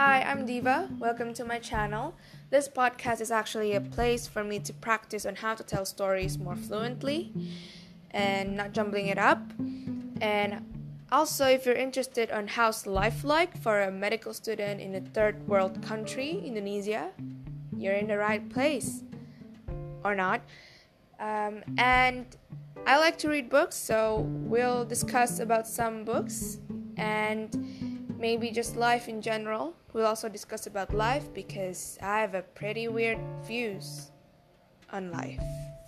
Hi, I'm Diva. Welcome to my channel. This podcast is actually a place for me to practice on how to tell stories more fluently and not jumbling it up. And also, if you're interested on how's life like for a medical student in a third world country, Indonesia, you're in the right place. Or not. And I like to read books, so we'll discuss about some books and maybe just life in general. We'll also discuss about life because I have a pretty weird views on life.